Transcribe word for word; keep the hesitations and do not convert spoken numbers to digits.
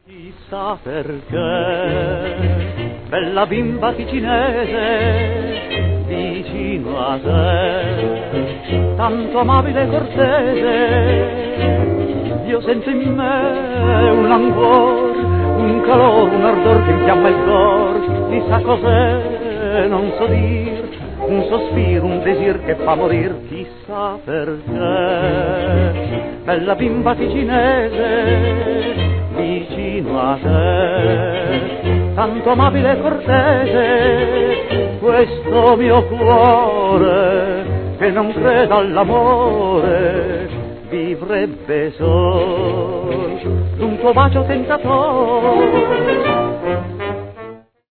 Chissà perché, bella bimba ticinese, vicino a te, tanto amabile e cortese, io sento in me un languor, un calore, un ardor che infiamma il cor, chissà cos'è, non so dir, un sospiro, un desir che fa morir, chissà perché, bella bimba ticinese, vicino a te, tanto amabile e cortese, questo mio cuore che non crede all'amore vivrebbe sol d'un tuo bacio tentatore.